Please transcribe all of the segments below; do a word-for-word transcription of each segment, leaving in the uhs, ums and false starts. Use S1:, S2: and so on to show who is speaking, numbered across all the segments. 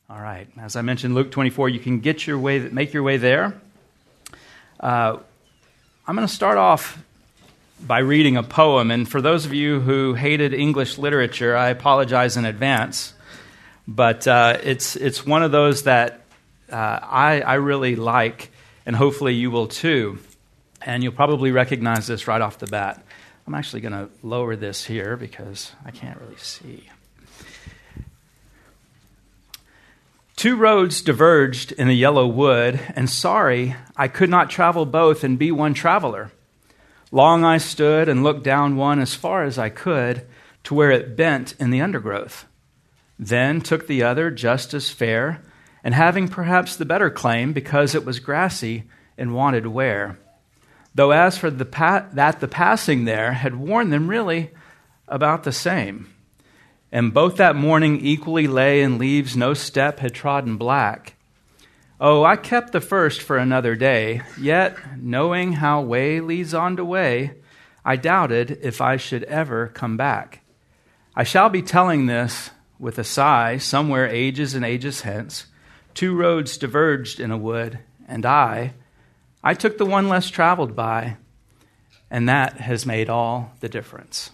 S1: All right. As I mentioned, Luke twenty-four, you can get your way, make your way there. Uh, I'm going to start off by reading a poem, and for those of you who hated English literature, I apologize in advance. But uh, it's it's one of those that uh, I I really like, and hopefully you will too. And you'll probably recognize this right off the bat. I'm actually going to lower this here because I can't really see. Two roads diverged in a yellow wood, and sorry, I could not travel both and be one traveler. Long I stood and looked down one as far as I could to where it bent in the undergrowth. Then took the other just as fair, and having perhaps the better claim because it was grassy and wanted wear. Though as for the pa- that the passing there had worn them really about the same. And both that morning equally lay in leaves no step had trodden black. Oh, I kept the first for another day, yet, knowing how way leads on to way, I doubted if I should ever come back. I shall be telling this with a sigh, somewhere ages and ages hence. Two roads diverged in a wood, and I, I took the one less traveled by, and that has made all the difference.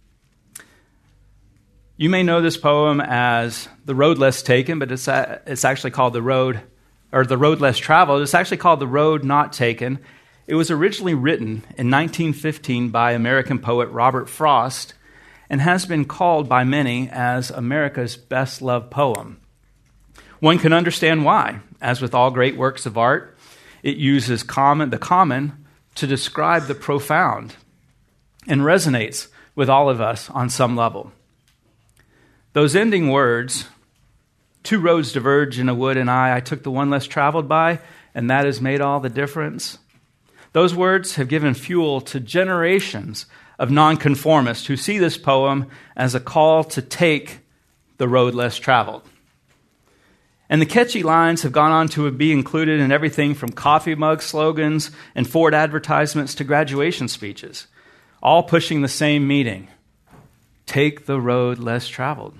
S1: You may know this poem as The Road Less Taken, but it's a, it's actually called The Road, or The Road Less Traveled. It's actually called The Road Not Taken. It was originally written in nineteen fifteen by American poet Robert Frost and has been called by many as America's best-loved poem. One can understand why. As with all great works of art, it uses common, the common to describe the profound and resonates with all of us on some level. Those ending words, two roads diverge in a wood and I, I took the one less traveled by, and that has made all the difference. Those words have given fuel to generations of nonconformists who see this poem as a call to take the road less traveled. And the catchy lines have gone on to be included in everything from coffee mug slogans and Ford advertisements to graduation speeches, all pushing the same meaning: take the road less traveled.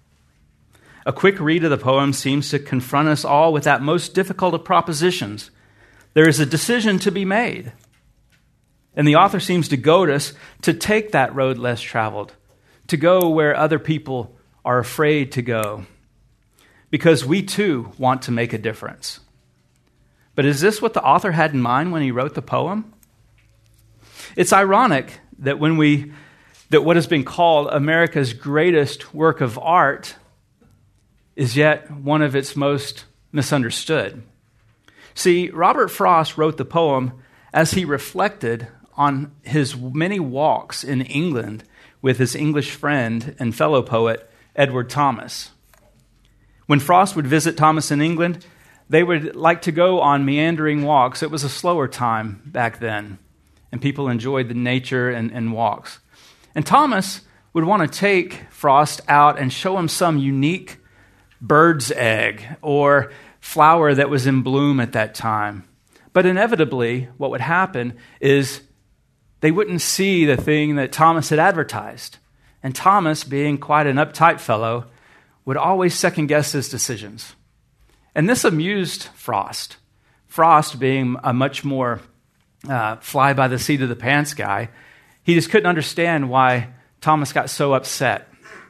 S1: A quick read of the poem seems to confront us all with that most difficult of propositions. There is a decision to be made. And the author seems to goad us to take that road less traveled, to go where other people are afraid to go, because we too want to make a difference. But is this what the author had in mind when he wrote the poem? It's ironic that when we that what has been called America's greatest work of art is yet one of its most misunderstood. See, Robert Frost wrote the poem as he reflected on his many walks in England with his English friend and fellow poet, Edward Thomas. When Frost would visit Thomas in England, they would like to go on meandering walks. It was a slower time back then, and people enjoyed the nature and, and walks. And Thomas would want to take Frost out and show him some unique bird's egg or flower that was in bloom at that time. But inevitably, what would happen is they wouldn't see the thing that Thomas had advertised. And Thomas, being quite an uptight fellow, would always second-guess his decisions. And this amused Frost. Frost, being a much more uh, fly-by-the-seat-of-the-pants guy, he just couldn't understand why Thomas got so upset.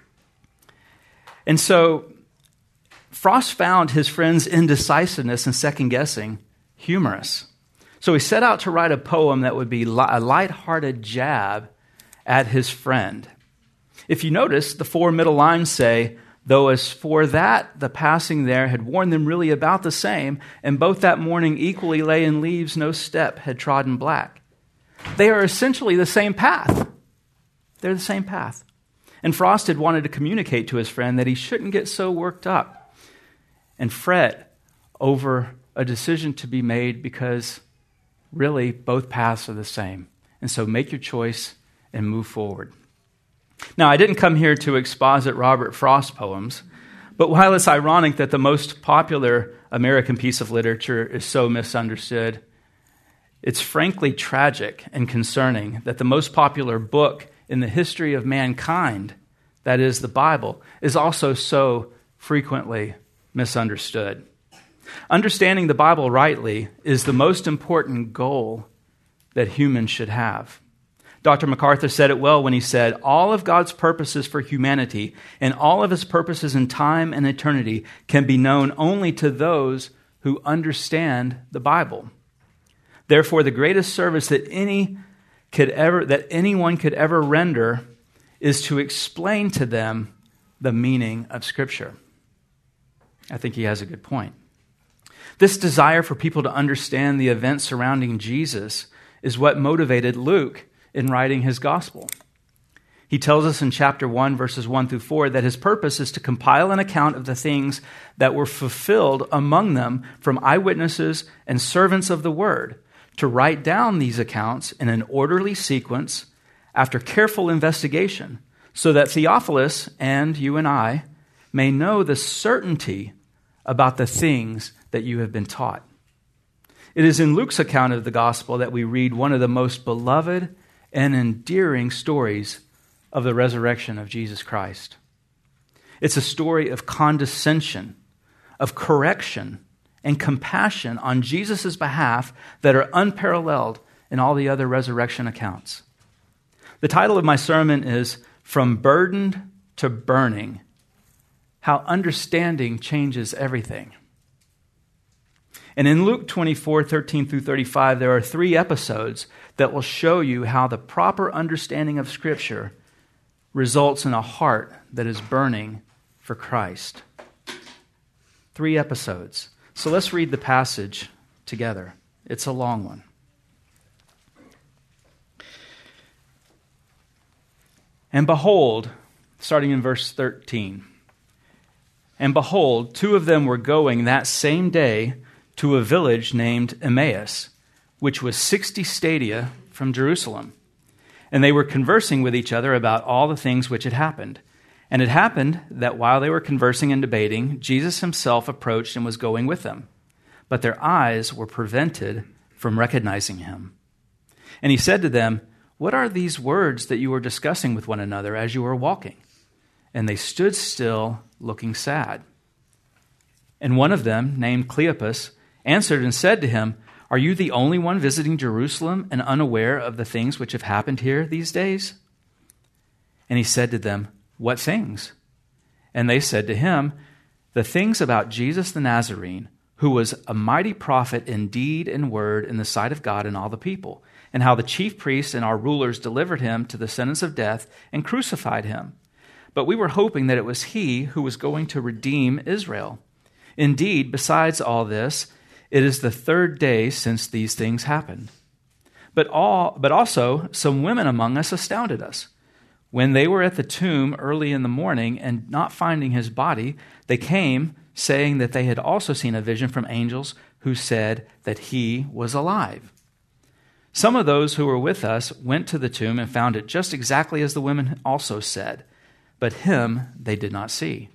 S1: And so Frost found his friend's indecisiveness and second-guessing humorous. So he set out to write a poem that would be a light-hearted jab at his friend. If you notice, the four middle lines say, though as for that, the passing there had worn them really about the same, and both that morning equally lay in leaves no step had trodden black. They are essentially the same path. They're the same path. And Frost had wanted to communicate to his friend that he shouldn't get so worked up and fret over a decision to be made, because really both paths are the same. And so make your choice and move forward. Now, I didn't come here to exposit Robert Frost poems, but while it's ironic that the most popular American piece of literature is so misunderstood, it's frankly tragic and concerning that the most popular book in the history of mankind, that is the Bible, is also so frequently misunderstood. Understanding the Bible rightly is the most important goal that humans should have. Doctor MacArthur said it well when he said, all of God's purposes for humanity and all of his purposes in time and eternity can be known only to those who understand the Bible. Therefore, the greatest service that any could ever that anyone could ever render is to explain to them the meaning of Scripture. I think he has a good point. This desire for people to understand the events surrounding Jesus is what motivated Luke in writing his gospel. He tells us in chapter one, verses one through four, that his purpose is to compile an account of the things that were fulfilled among them from eyewitnesses and servants of the word, to write down these accounts in an orderly sequence after careful investigation, so that Theophilus and you and I may know the certainty about the things that you have been taught. It is in Luke's account of the gospel that we read one of the most beloved and endearing stories of the resurrection of Jesus Christ. It's a story of condescension, of correction, and compassion on Jesus' behalf that are unparalleled in all the other resurrection accounts. The title of my sermon is From Burdened to Burning, How Understanding Changes Everything. And in Luke twenty-four, thirteen through thirty-five, there are three episodes that will show you how the proper understanding of Scripture results in a heart that is burning for Christ. Three episodes. So let's read the passage together. It's a long one. And behold, starting in verse thirteen, and behold, two of them were going that same day to a village named Emmaus, which was sixty stadia from Jerusalem. And they were conversing with each other about all the things which had happened. And it happened that while they were conversing and debating, Jesus himself approached and was going with them. But their eyes were prevented from recognizing him. And he said to them, "What are these words that you were discussing with one another as you were walking?" And they stood still, looking sad. And one of them, named Cleopas, answered and said to him, "Are you the only one visiting Jerusalem and unaware of the things which have happened here these days?" And he said to them, "What things?" And they said to him, "The things about Jesus the Nazarene, who was a mighty prophet in deed and word in the sight of God and all the people, and how the chief priests and our rulers delivered him to the sentence of death and crucified him. But we were hoping that it was he who was going to redeem Israel. Indeed, besides all this, it is the third day since these things happened. But all, but also some women among us astounded us. When they were at the tomb early in the morning and not finding his body, they came, saying that they had also seen a vision from angels who said that he was alive. Some of those who were with us went to the tomb and found it just exactly as the women also said, but him they did not see."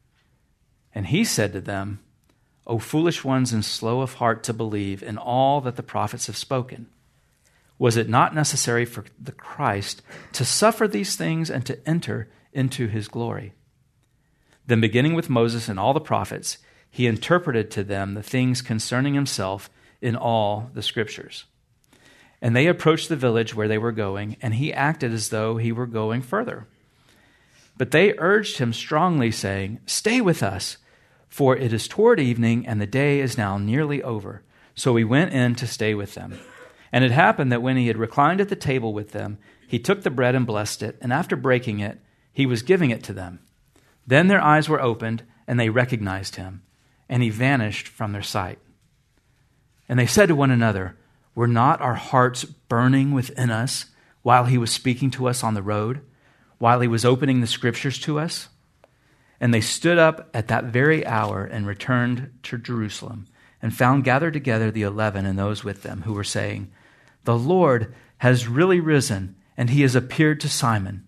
S1: And he said to them, "O foolish ones and slow of heart to believe in all that the prophets have spoken. Was it not necessary for the Christ to suffer these things and to enter into his glory?" Then beginning with Moses and all the prophets, he interpreted to them the things concerning himself in all the scriptures. And they approached the village where they were going, and he acted as though he were going further. But they urged him strongly, saying, "Stay with us, for it is toward evening, and the day is now nearly over." So he went in to stay with them. And it happened that when he had reclined at the table with them, he took the bread and blessed it, and after breaking it, he was giving it to them. Then their eyes were opened, and they recognized him, and he vanished from their sight. And they said to one another, "Were not our hearts burning within us while he was speaking to us on the road, while he was opening the scriptures to us?" And they stood up at that very hour and returned to Jerusalem, and found gathered together the eleven and those with them, who were saying, "The Lord has really risen, and he has appeared to Simon."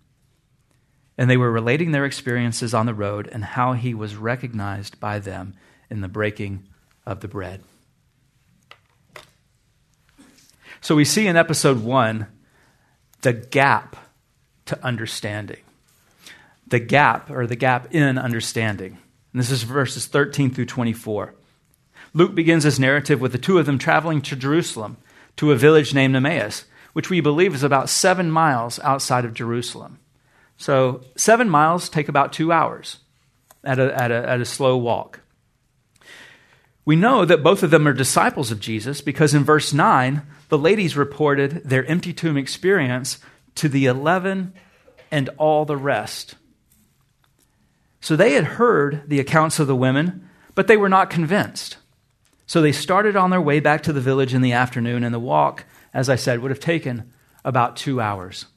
S1: And they were relating their experiences on the road and how he was recognized by them in the breaking of the bread. So we see in episode one the gap to understanding. The gap, or the gap in understanding. And this is verses thirteen through twenty-four. Luke begins his narrative with the two of them traveling to Jerusalem, to a village named Emmaus, which we believe is about seven miles outside of Jerusalem. So seven miles take about two hours at a, at a, at a slow walk. We know that both of them are disciples of Jesus because in verse nine, the ladies reported their empty tomb experience to the eleven and all the rest. So they had heard the accounts of the women, but they were not convinced. So they started on their way back to the village in the afternoon, and the walk, as I said, would have taken about two hours.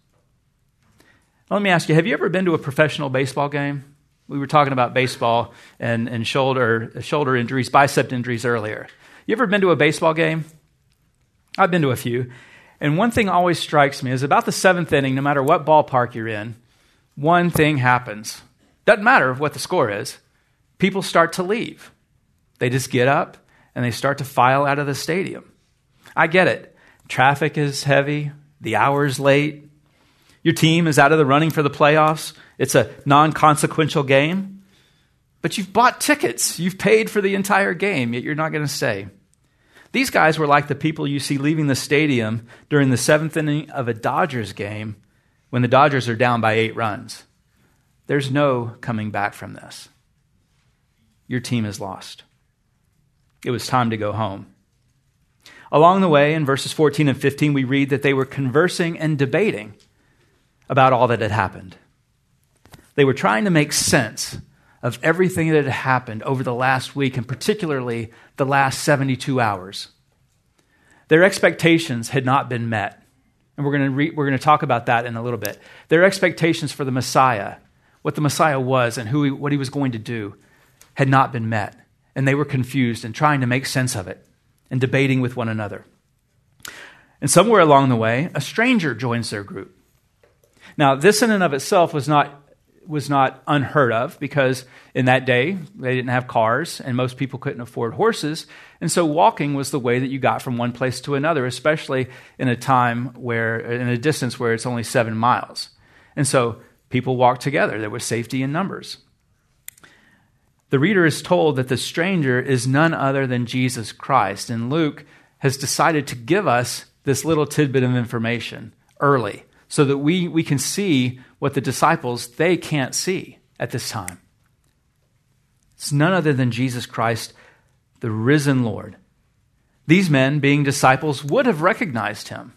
S1: Let me ask you, have you ever been to a professional baseball game? We were talking about baseball and, and shoulder shoulder injuries, bicep injuries earlier. You ever been to a baseball game? I've been to a few. And one thing always strikes me is about the seventh inning, no matter what ballpark you're in, one thing happens. Doesn't matter what the score is. People start to leave. They just get up and they start to file out of the stadium. I get it. Traffic is heavy. The hour's late. Your team is out of the running for the playoffs. It's a non-consequential game. But you've bought tickets. You've paid for the entire game, yet you're not going to stay. These guys were like the people you see leaving the stadium during the seventh inning of a Dodgers game when the Dodgers are down by eight runs. There's no coming back from this. Your team is lost. It was time to go home. Along the way, in verses fourteen and fifteen, we read that they were conversing and debating about all that had happened. They were trying to make sense of everything that had happened over the last week, and particularly the last seventy-two hours. Their expectations had not been met. And we're going to re- we're going to talk about that in a little bit. Their expectations for the Messiah, what the Messiah was and who he, what he was going to do, had not been met. And they were confused and trying to make sense of it and debating with one another. And somewhere along the way, a stranger joins their group. Now, this in and of itself was not was not unheard of because in that day, they didn't have cars and most people couldn't afford horses. And so walking was the way that you got from one place to another, especially in a time where, in a distance where it's only seven miles. And so people walked together. There was safety in numbers. The reader is told that the stranger is none other than Jesus Christ. And Luke has decided to give us this little tidbit of information early so that we, we can see what the disciples, they can't see at this time. It's none other than Jesus Christ, the risen Lord. These men, being disciples, would have recognized him.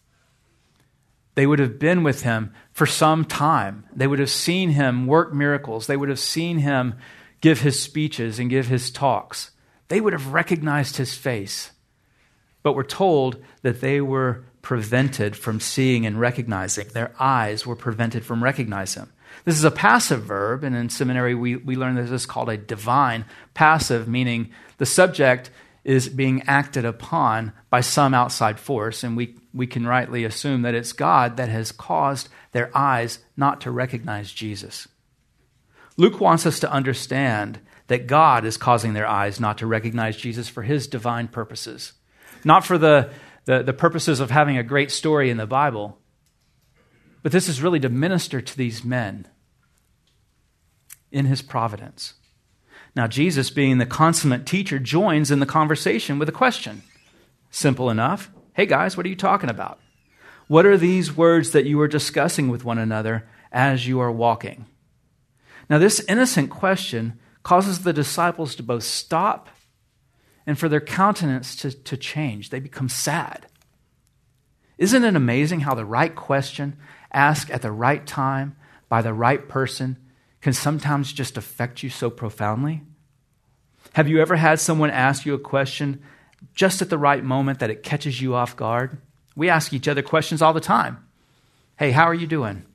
S1: They would have been with him for some time. They would have seen him work miracles. They would have seen him give his speeches and give his talks. They would have recognized his face. But we're told that they were prevented from seeing and recognizing. Their eyes were prevented from recognizing him. This is a passive verb, and in seminary we, we learn that this is called a divine passive, meaning the subject is being acted upon by some outside force, and we, we can rightly assume that it's God that has caused their eyes not to recognize Jesus. Luke wants us to understand that God is causing their eyes not to recognize Jesus for his divine purposes, not for the The, the purposes of having a great story in the Bible. But this is really to minister to these men in his providence. Now, Jesus, being the consummate teacher, joins in the conversation with a question. Simple enough. Hey, guys, what are you talking about? What are these words that you are discussing with one another as you are walking? Now, this innocent question causes the disciples to both stop and for their countenance to, to change. They become sad. Isn't it amazing how the right question, asked at the right time by the right person, can sometimes just affect you so profoundly? Have you ever had someone ask you a question just at the right moment that it catches you off guard? We ask each other questions all the time. Hey, how are you doing?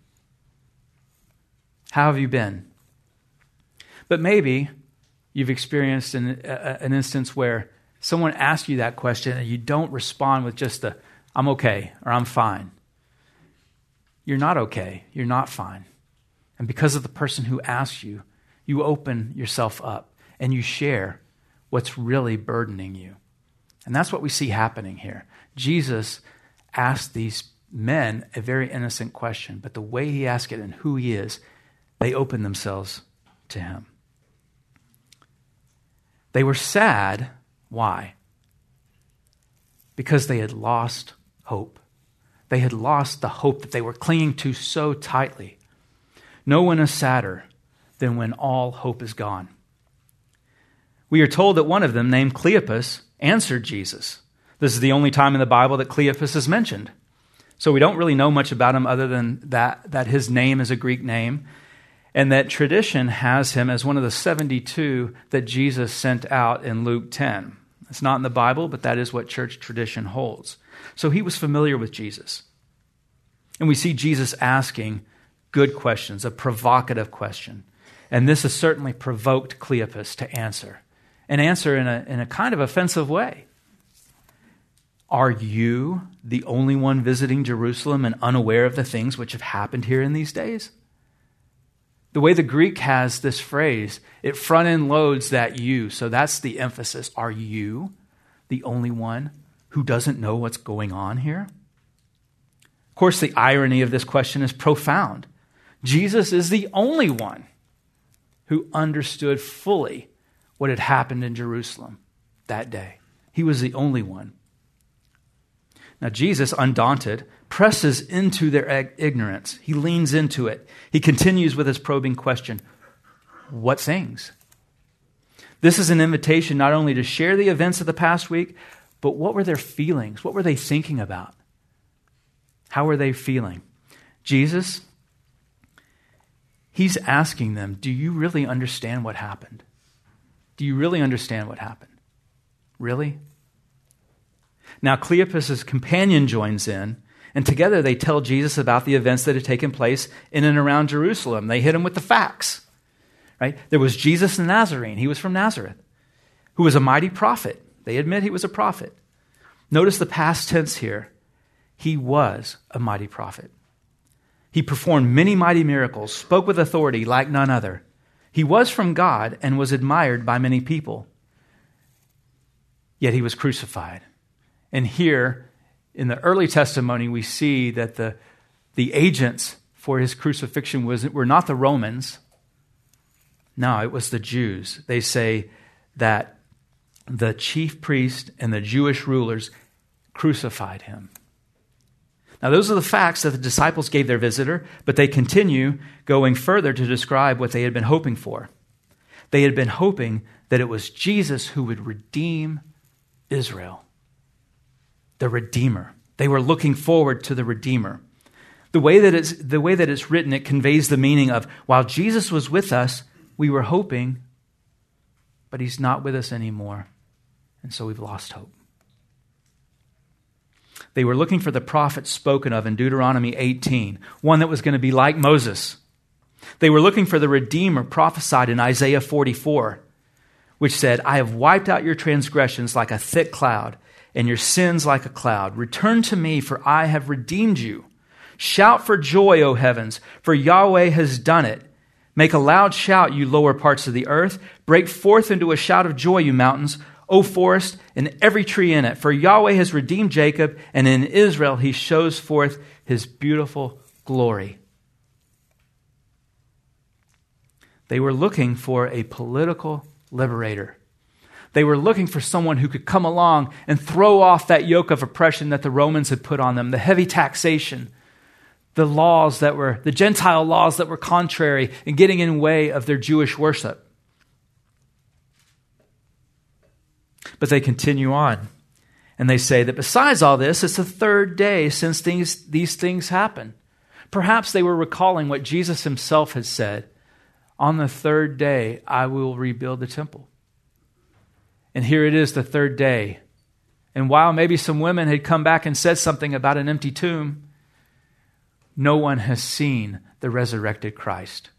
S1: How have you been? But maybe you've experienced an, a, an instance where someone asks you that question and you don't respond with just the, I'm okay, or I'm fine. You're not okay. You're not fine. And because of the person who asks you, you open yourself up and you share what's really burdening you. And that's what we see happening here. Jesus asked these men a very innocent question, but the way he asked it and who he is, they open themselves to him. They were sad. Why? Because they had lost hope. They had lost the hope that they were clinging to so tightly. No one is sadder than when all hope is gone. We are told that one of them, named Cleopas, answered Jesus. This is the only time in the Bible that Cleopas is mentioned. So we don't really know much about him other than that, that his name is a Greek name, and that tradition has him as one of the seventy-two that Jesus sent out in Luke ten. It's not in the Bible, but that is what church tradition holds. So he was familiar with Jesus. And we see Jesus asking good questions, a provocative question. And this has certainly provoked Cleopas to answer, and answer in a, in a kind of offensive way. Are you the only one visiting Jerusalem and unaware of the things which have happened here in these days? The way the Greek has this phrase, it front-end loads that you. So that's the emphasis. Are you the only one who doesn't know what's going on here? Of course, the irony of this question is profound. Jesus is the only one who understood fully what had happened in Jerusalem that day. He was the only one. Now, Jesus, undaunted, presses into their ignorance. He leans into it. He continues with his probing question, what things? This is an invitation not only to share the events of the past week, but what were their feelings? What were they thinking about? How were they feeling? Jesus, he's asking them, do you really understand what happened? Do you really understand what happened? Really? Now, Cleopas' companion joins in, and together they tell Jesus about the events that had taken place in and around Jerusalem. They hit him with the facts. Right? There was Jesus the Nazarene. He was from Nazareth, who was a mighty prophet. They admit he was a prophet. Notice the past tense here. He was a mighty prophet. He performed many mighty miracles, spoke with authority like none other. He was from God and was admired by many people. Yet he was crucified. And here, in the early testimony, we see that the, the agents for his crucifixion was, were not the Romans. No, it was the Jews. They say that the chief priest and the Jewish rulers crucified him. Now, those are the facts that the disciples gave their visitor, but they continue going further to describe what they had been hoping for. They had been hoping that it was Jesus who would redeem Israel. The Redeemer. They were looking forward to the Redeemer. The way that it's, the way that it's written, it conveys the meaning of, while Jesus was with us, we were hoping, but he's not with us anymore, and so we've lost hope. They were looking for the prophet spoken of in Deuteronomy eighteen, one that was going to be like Moses. They were looking for the Redeemer prophesied in Isaiah forty-four, which said, I have wiped out your transgressions like a thick cloud, and your sins like a cloud. Return to me, for I have redeemed you. Shout for joy, O heavens, for Yahweh has done it. Make a loud shout, you lower parts of the earth. Break forth into a shout of joy, you mountains, O forest, and every tree in it. For Yahweh has redeemed Jacob, and in Israel he shows forth his beautiful glory. They were looking for a political liberator. They were looking for someone who could come along and throw off that yoke of oppression that the Romans had put on them, the heavy taxation, the laws that were, the Gentile laws that were contrary and getting in the way of their Jewish worship. But they continue on, and they say that besides all this, it's the third day since these, these things happened. Perhaps they were recalling what Jesus himself had said, on the third day I will rebuild the temple. And here it is, the third day. And while maybe some women had come back and said something about an empty tomb, no one has seen the resurrected Christ.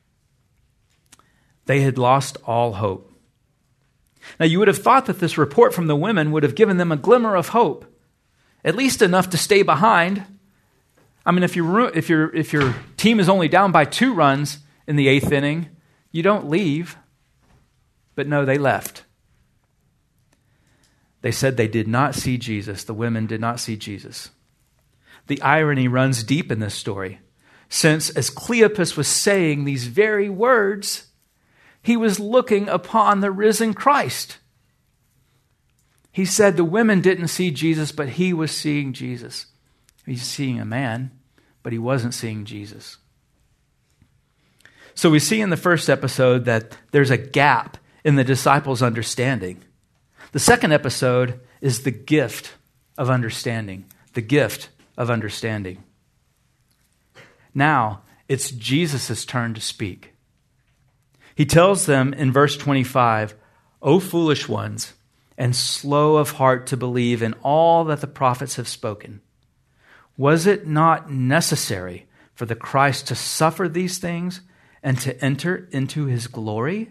S1: They had lost all hope. Now, you would have thought that this report from the women would have given them a glimmer of hope, at least enough to stay behind. I mean, if, you, if, your if your team is only down by two runs in the eighth inning, you don't leave. But no, they left. They said they did not see Jesus. The women did not see Jesus. The irony runs deep in this story, since as Cleopas was saying these very words, He was looking upon the risen Christ. He said the women didn't see Jesus, but he was seeing Jesus. He's seeing a man, but he wasn't seeing Jesus. So we see in the first episode that there's a gap in the disciples' understanding. The second episode is the gift of understanding. The gift of understanding. Now, it's Jesus' turn to speak. He tells them in verse twenty-five, "O foolish ones, and slow of heart to believe in all that the prophets have spoken. Was it not necessary for the Christ to suffer these things and to enter into his glory?"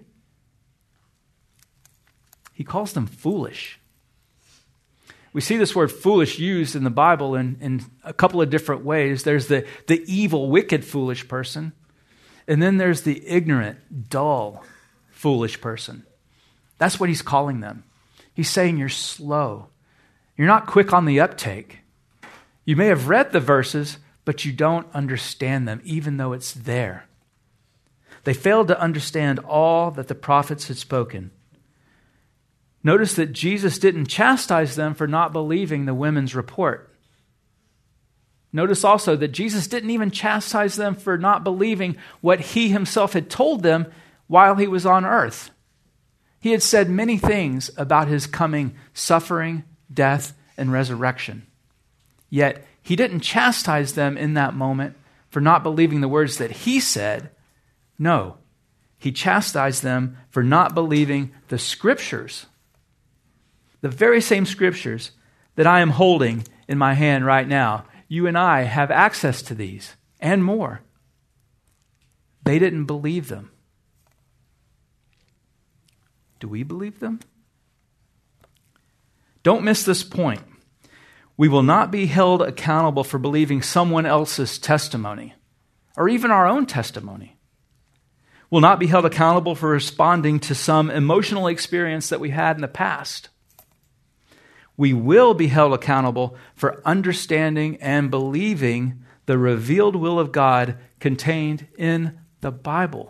S1: He calls them foolish. We see this word foolish used in the Bible in, in a couple of different ways. There's the, the evil, wicked, foolish person. And then there's the ignorant, dull, foolish person. That's what he's calling them. He's saying you're slow. You're not quick on the uptake. You may have read the verses, but you don't understand them, even though it's there. They failed to understand all that the prophets had spoken. Notice that Jesus didn't chastise them for not believing the women's report. Notice also that Jesus didn't even chastise them for not believing what he himself had told them while he was on earth. He had said many things about his coming suffering, death, and resurrection. Yet he didn't chastise them in that moment for not believing the words that he said. No, he chastised them for not believing the scriptures. The very same scriptures that I am holding in my hand right now. You and I have access to these and more. They didn't believe them. Do we believe them? Don't miss this point. We will not be held accountable for believing someone else's testimony or even our own testimony. We'll not be held accountable for responding to some emotional experience that we had in the past. We will be held accountable for understanding and believing the revealed will of God contained in the Bible.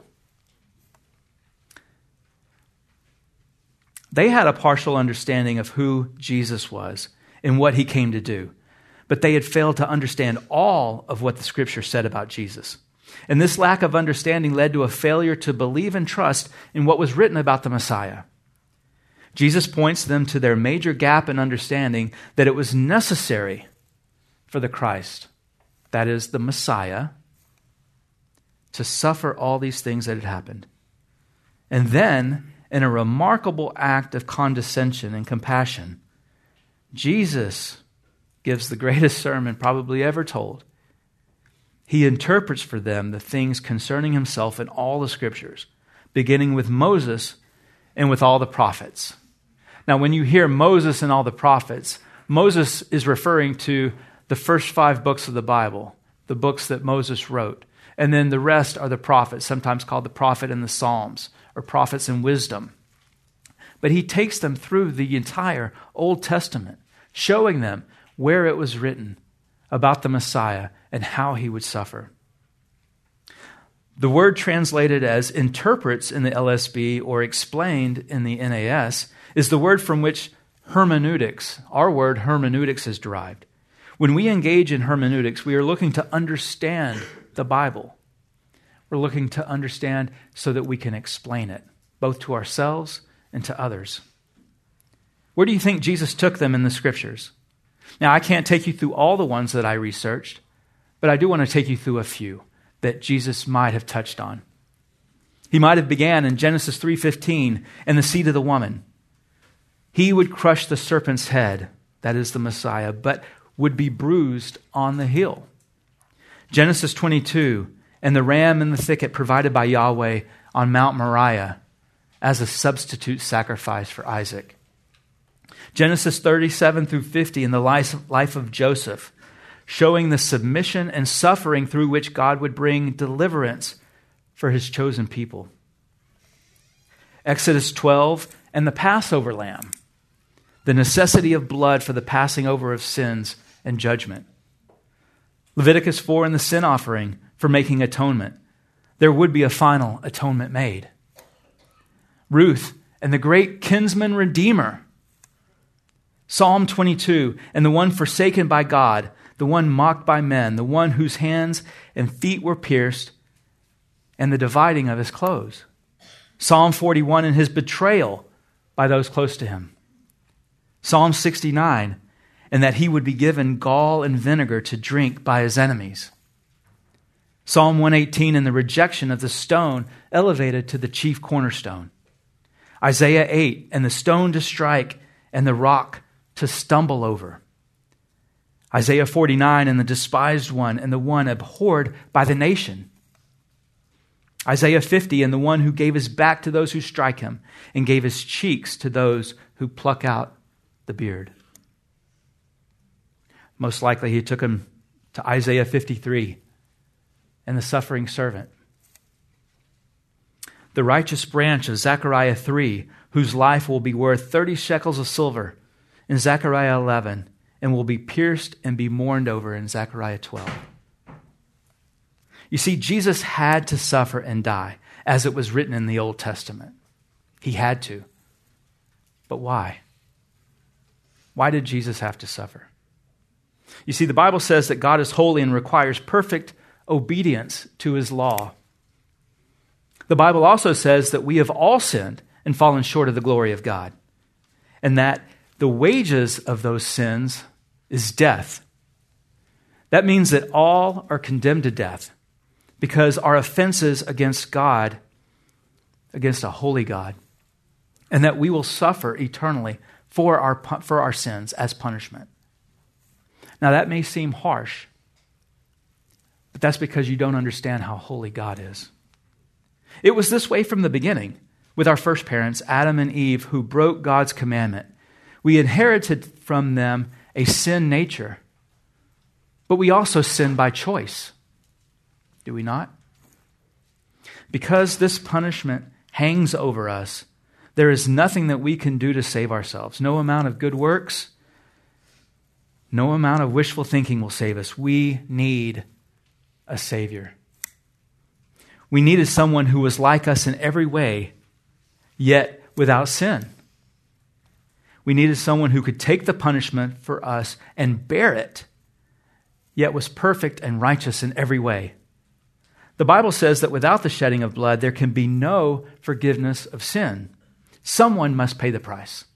S1: They had a partial understanding of who Jesus was and what he came to do, but they had failed to understand all of what the Scripture said about Jesus. And this lack of understanding led to a failure to believe and trust in what was written about the Messiah. Jesus points them to their major gap in understanding that it was necessary for the Christ, that is, the Messiah, to suffer all these things that had happened. And then, in a remarkable act of condescension and compassion, Jesus gives the greatest sermon probably ever told. He interprets for them the things concerning himself in all the Scriptures, beginning with Moses and with all the prophets. Now, when you hear Moses and all the prophets, Moses is referring to the first five books of the Bible, the books that Moses wrote. And then the rest are the prophets, sometimes called the prophet and the Psalms, or prophets in wisdom. But he takes them through the entire Old Testament, showing them where it was written about the Messiah and how he would suffer. The word translated as interprets in the L S B or explained in the N A S is the word from which hermeneutics, our word hermeneutics, is derived. When we engage in hermeneutics, we are looking to understand the Bible. We're looking to understand so that we can explain it, both to ourselves and to others. Where do you think Jesus took them in the Scriptures? Now, I can't take you through all the ones that I researched, but I do want to take you through a few that Jesus might have touched on. He might have began in Genesis three fifteen, and the seed of the woman. He would crush the serpent's head, that is the Messiah, but would be bruised on the heel. Genesis twenty-two, and the ram in the thicket provided by Yahweh on Mount Moriah as a substitute sacrifice for Isaac. Genesis thirty-seven through fifty, in the life of Joseph, showing the submission and suffering through which God would bring deliverance for his chosen people. Exodus twelve, and the Passover lamb, the necessity of blood for the passing over of sins and judgment. Leviticus four, and the sin offering for making atonement. There would be a final atonement made. Ruth and the great kinsman redeemer. Psalm twenty-two, and the one forsaken by God, the one mocked by men, the one whose hands and feet were pierced, and the dividing of his clothes. Psalm forty-one, and his betrayal by those close to him. Psalm sixty-nine, and that he would be given gall and vinegar to drink by his enemies. Psalm one eighteen, and the rejection of the stone elevated to the chief cornerstone. Isaiah eight, and the stone to strike and the rock to stumble over. Isaiah forty-nine, and the despised one and the one abhorred by the nation. Isaiah fifty, and the one who gave his back to those who strike him and gave his cheeks to those who pluck out the beard. Most likely he took him to Isaiah fifty-three and the suffering servant. The righteous branch of Zechariah three, whose life will be worth thirty shekels of silver in Zechariah eleven, and will be pierced and be mourned over in Zechariah twelve. You see, Jesus had to suffer and die, as it was written in the Old Testament. He had to. But why? Why did Jesus have to suffer? You see, the Bible says that God is holy and requires perfect obedience to his law. The Bible also says that we have all sinned and fallen short of the glory of God, and that the wages of those sins is death. That means that all are condemned to death because our offenses against God, against a holy God, and that we will suffer eternally for our, for our sins as punishment. Now that may seem harsh, but that's because you don't understand how holy God is. It was this way from the beginning with our first parents, Adam and Eve, who broke God's commandment. We inherited from them a sin nature, but we also sin by choice. Do we not? Because this punishment hangs over us, there is nothing that we can do to save ourselves. No amount of good works, no amount of wishful thinking will save us. We need a Savior. We needed someone who was like us in every way, yet without sin. We needed someone who could take the punishment for us and bear it, yet was perfect and righteous in every way. The Bible says that without the shedding of blood, there can be no forgiveness of sin. Someone must pay the price.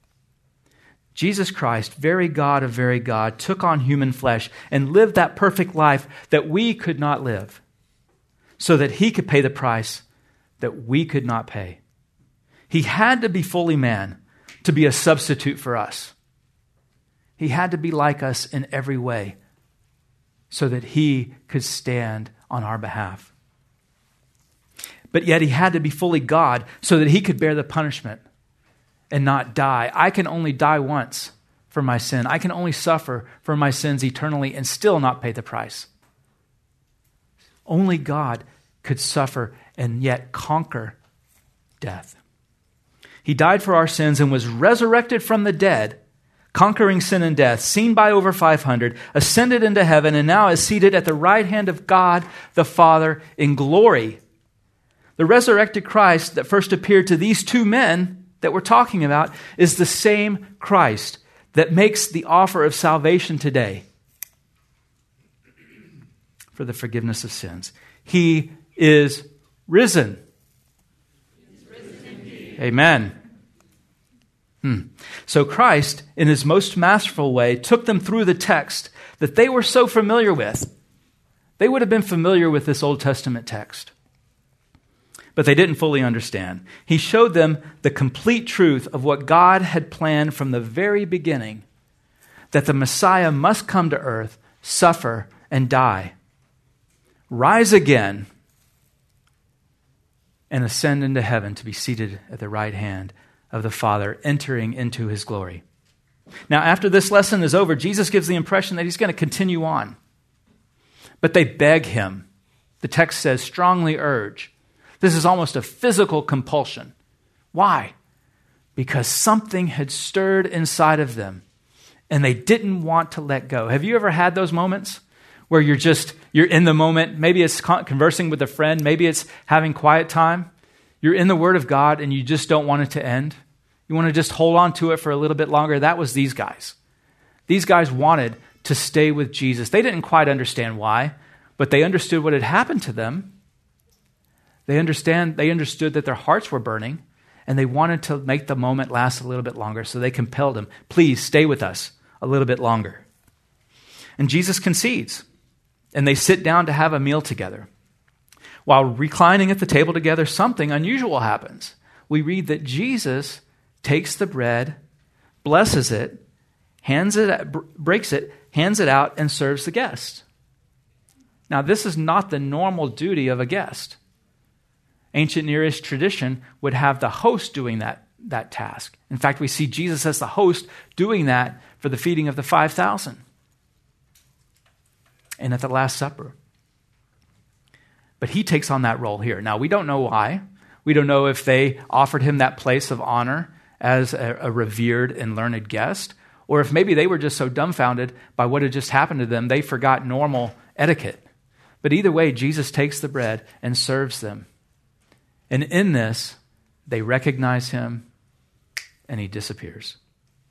S1: Jesus Christ, very God of very God, took on human flesh and lived that perfect life that we could not live, so that he could pay the price that we could not pay. He had to be fully man to be a substitute for us. He had to be like us in every way so that he could stand on our behalf. But yet he had to be fully God so that he could bear the punishment and not die. I can only die once for my sin. I can only suffer for my sins eternally and still not pay the price. Only God could suffer and yet conquer death. He died for our sins and was resurrected from the dead, conquering sin and death, seen by over five hundred, ascended into heaven, and now is seated at the right hand of God the Father in glory. The resurrected Christ that first appeared to these two men that we're talking about is the same Christ that makes the offer of salvation today for the forgiveness of sins. He is risen. Amen. Hmm. So Christ, in his most masterful way, took them through the text that they were so familiar with. They would have been familiar with this Old Testament text, but they didn't fully understand. He showed them the complete truth of what God had planned from the very beginning, that the Messiah must come to earth, suffer, and die, rise again, and ascend into heaven to be seated at the right hand of the Father, entering into his glory. Now, after this lesson is over, Jesus gives the impression that he's going to continue on. But they beg him. The text says, strongly urge. This is almost a physical compulsion. Why? Because something had stirred inside of them, and they didn't want to let go. Have you ever had those moments where you're just, you're in the moment? Maybe it's conversing with a friend. Maybe it's having quiet time. You're in the Word of God and you just don't want it to end. You want to just hold on to it for a little bit longer. That was these guys. These guys wanted to stay with Jesus. They didn't quite understand why, but they understood what had happened to them. They understand. They understood that their hearts were burning, and they wanted to make the moment last a little bit longer, so they compelled him, please stay with us a little bit longer. And Jesus concedes, and they sit down to have a meal together. While reclining at the table together, something unusual happens. We read that Jesus takes the bread, blesses it, hands it, breaks it, hands it out, and serves the guest. Now, this is not the normal duty of a guest. Ancient Near East tradition would have the host doing that, that task. In fact, we see Jesus as the host doing that for the feeding of the five thousand and at the Last Supper. But he takes on that role here. Now, we don't know why. We don't know if they offered him that place of honor as a, a revered and learned guest, or if maybe they were just so dumbfounded by what had just happened to them, they forgot normal etiquette. But either way, Jesus takes the bread and serves them. And in this, they recognize him, and he disappears.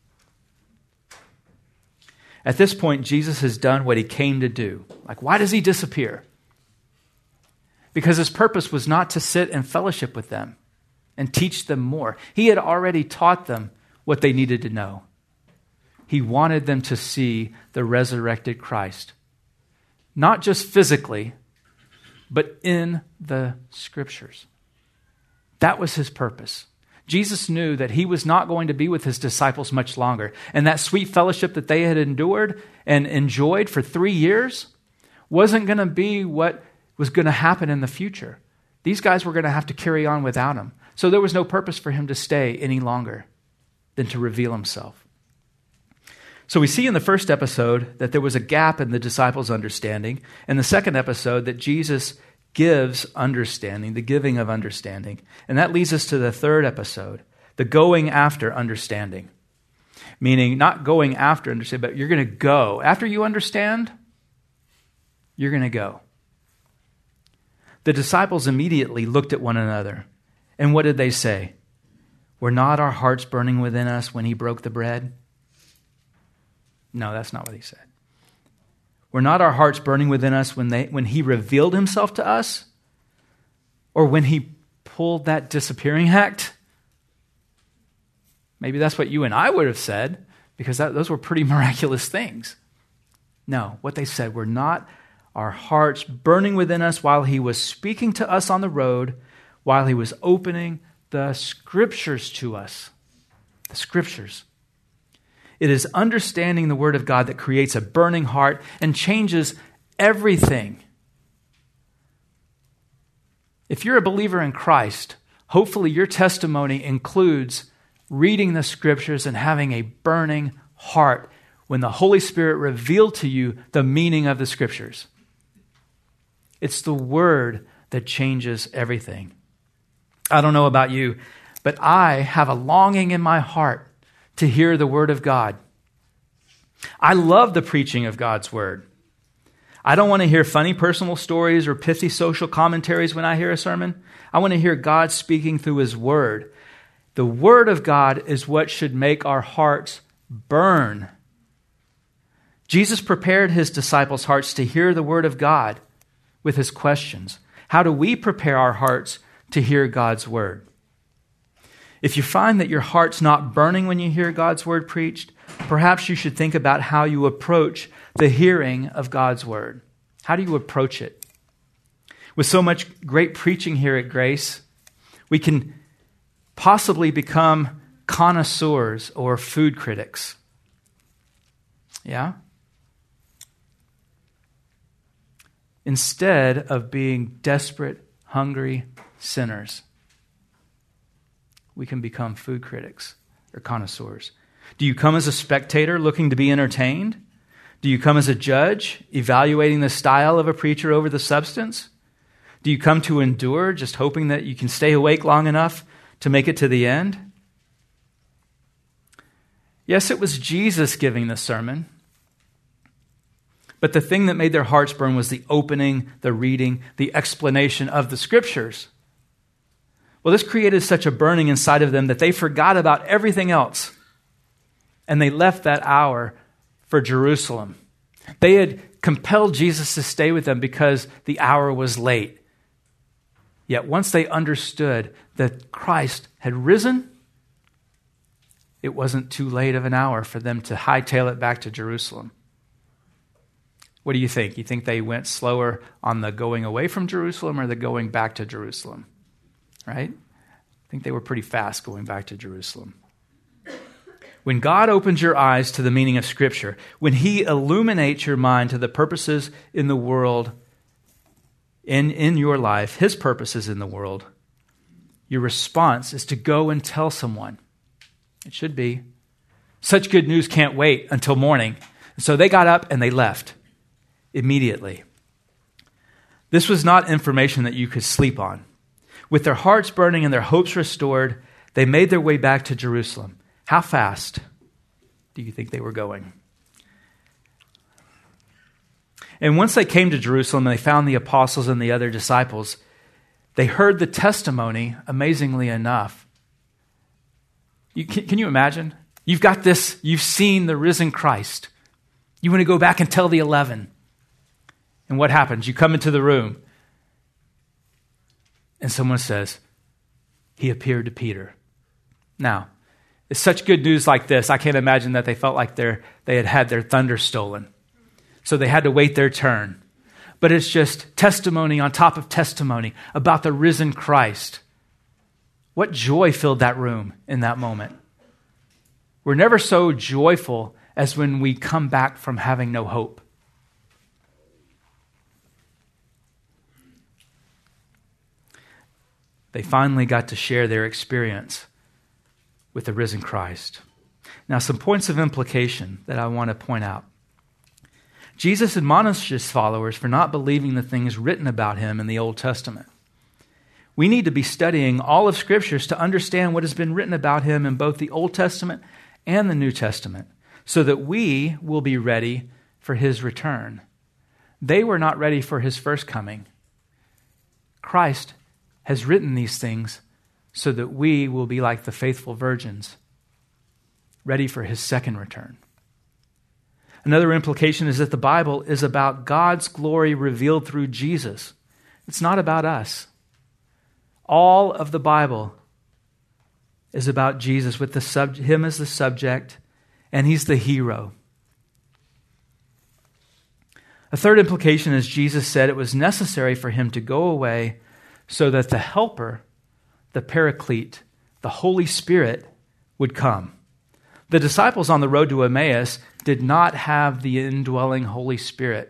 S1: At this point, Jesus has done what he came to do. Like, why does he disappear? Because his purpose was not to sit and fellowship with them and teach them more. He had already taught them what they needed to know. He wanted them to see the resurrected Christ, not just physically, but in the Scriptures. That was his purpose. Jesus knew that he was not going to be with his disciples much longer. And that sweet fellowship that they had endured and enjoyed for three years wasn't going to be what was going to happen in the future. These guys were going to have to carry on without him. So there was no purpose for him to stay any longer than to reveal himself. So we see in the first episode that there was a gap in the disciples' understanding. In the second episode, that Jesus gives understanding, the giving of understanding. And that leads us to the third episode, the going after understanding. Meaning not going after understanding, but you're going to go. After you understand, you're going to go. The disciples immediately looked at one another. And what did they say? Were not our hearts burning within us when he broke the bread? No, that's not what he said. Were not our hearts burning within us when they when he revealed himself to us? Or when he pulled that disappearing act? Maybe that's what you and I would have said, because that, those were pretty miraculous things. No, what they said were not our hearts burning within us while he was speaking to us on the road, while he was opening the Scriptures to us. The Scriptures. It is understanding the Word of God that creates a burning heart and changes everything. If you're a believer in Christ, hopefully your testimony includes reading the Scriptures and having a burning heart when the Holy Spirit revealed to you the meaning of the Scriptures. It's the Word that changes everything. I don't know about you, but I have a longing in my heart to hear the Word of God. I love the preaching of God's Word. I don't want to hear funny personal stories or pithy social commentaries when I hear a sermon. I want to hear God speaking through His Word. The Word of God is what should make our hearts burn. Jesus prepared His disciples' hearts to hear the Word of God with His questions. How do we prepare our hearts to hear God's Word? If you find that your heart's not burning when you hear God's Word preached, perhaps you should think about how you approach the hearing of God's Word. How do you approach it? With so much great preaching here at Grace, we can possibly become connoisseurs or food critics. Yeah? Instead of being desperate, hungry sinners, we can become food critics or connoisseurs. Do you come as a spectator looking to be entertained? Do you come as a judge evaluating the style of a preacher over the substance? Do you come to endure just hoping that you can stay awake long enough to make it to the end? Yes, it was Jesus giving the sermon. But the thing that made their hearts burn was the opening, the reading, the explanation of the Scriptures. Well, this created such a burning inside of them that they forgot about everything else. And they left that hour for Jerusalem. They had compelled Jesus to stay with them because the hour was late. Yet once they understood that Christ had risen, it wasn't too late of an hour for them to hightail it back to Jerusalem. What do you think? You think they went slower on the going away from Jerusalem or the going back to Jerusalem? Right? I think they were pretty fast going back to Jerusalem. When God opens your eyes to the meaning of Scripture, when He illuminates your mind to the purposes in the world, in, in your life, His purposes in the world, your response is to go and tell someone. It should be. Such good news can't wait until morning. So they got up and they left immediately. This was not information that you could sleep on. With their hearts burning and their hopes restored, they made their way back to Jerusalem. How fast do you think they were going? And once they came to Jerusalem and they found the apostles and the other disciples, they heard the testimony, amazingly enough. You, can, can you imagine? You've got this, you've seen the risen Christ. You want to go back and tell the eleven. And what happens? You come into the room and someone says, He appeared to Peter. Now, it's such good news like this, I can't imagine that they felt like they they had had their thunder stolen. So they had to wait their turn. But it's just testimony on top of testimony about the risen Christ. What joy filled that room in that moment. We're never so joyful as when we come back from having no hope. They finally got to share their experience with the risen Christ. Now, some points of implication that I want to point out. Jesus admonishes followers for not believing the things written about him in the Old Testament. We need to be studying all of Scriptures to understand what has been written about him in both the Old Testament and the New Testament, so that we will be ready for his return. They were not ready for his first coming. Christ has written these things so that we will be like the faithful virgins, ready for his second return. Another implication is that the Bible is about God's glory revealed through Jesus. It's not about us. All of the Bible is about Jesus, with the sub- him as the subject, and he's the hero. A third implication is Jesus said it was necessary for him to go away so that the helper, the paraclete, the Holy Spirit would come. The disciples on the road to Emmaus did not have the indwelling Holy Spirit.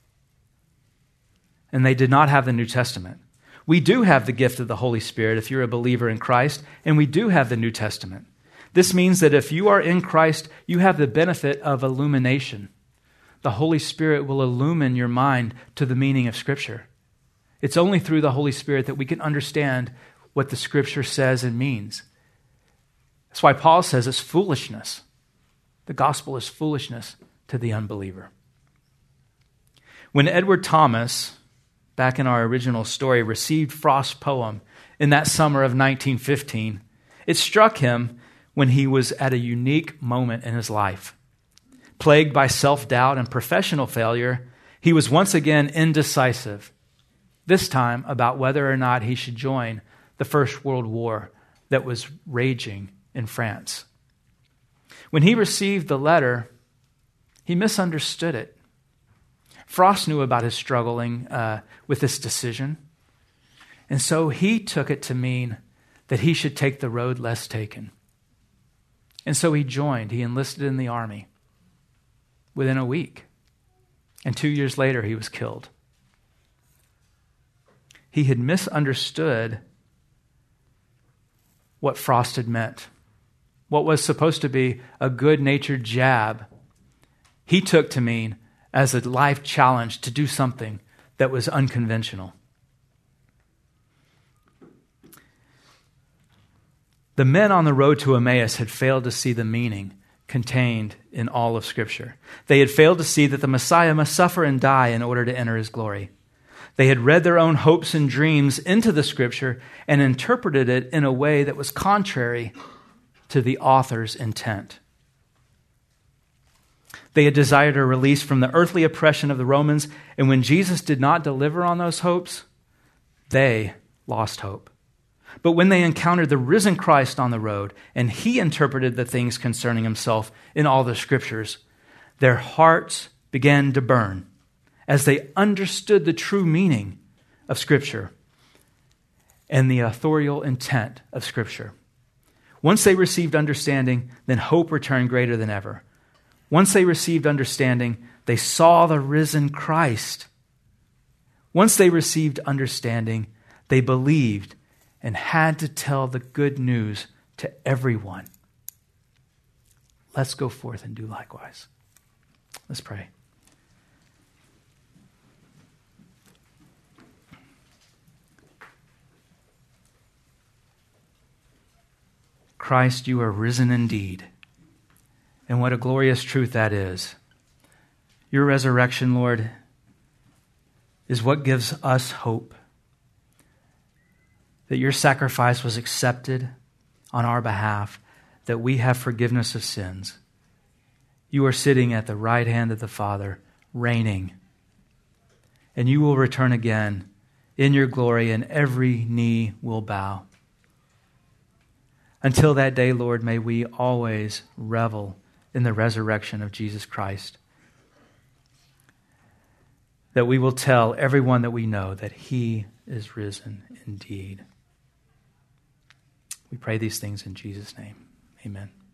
S1: And they did not have the New Testament. We do have the gift of the Holy Spirit if you're a believer in Christ, and we do have the New Testament. This means that if you are in Christ, you have the benefit of illumination. The Holy Spirit will illumine your mind to the meaning of Scripture. It's only through the Holy Spirit that we can understand what the Scripture says and means. That's why Paul says it's foolishness. The gospel is foolishness to the unbeliever. When Edward Thomas, back in our original story, received Frost's poem in that summer of nineteen fifteen, it struck him when he was at a unique moment in his life. Plagued by self-doubt and professional failure, he was once again indecisive, this time about whether or not he should join the First World War that was raging in France. When he received the letter, he misunderstood it. Frost knew about his struggling uh, with this decision, and so he took it to mean that he should take the road less taken. And so he joined. He enlisted in the army within a week, and two years later he was killed. He had misunderstood what Frost had meant. What was supposed to be a good-natured jab, he took to mean as a life challenge to do something that was unconventional. The men on the road to Emmaus had failed to see the meaning contained in all of Scripture. They had failed to see that the Messiah must suffer and die in order to enter his glory. They had read their own hopes and dreams into the Scripture and interpreted it in a way that was contrary to the author's intent. They had desired a release from the earthly oppression of the Romans, and when Jesus did not deliver on those hopes, they lost hope. But when they encountered the risen Christ on the road, and he interpreted the things concerning himself in all the Scriptures, their hearts began to burn as they understood the true meaning of Scripture and the authorial intent of Scripture. Once they received understanding, then hope returned greater than ever. Once they received understanding, they saw the risen Christ. Once they received understanding, they believed and had to tell the good news to everyone. Let's go forth and do likewise. Let's pray. Christ, you are risen indeed. And what a glorious truth that is. Your resurrection, Lord, is what gives us hope. That your sacrifice was accepted on our behalf, that we have forgiveness of sins. You are sitting at the right hand of the Father, reigning. And you will return again in your glory, and every knee will bow. Until that day, Lord, may we always revel in the resurrection of Jesus Christ. That we will tell everyone that we know that he is risen indeed. We pray these things in Jesus' name. Amen.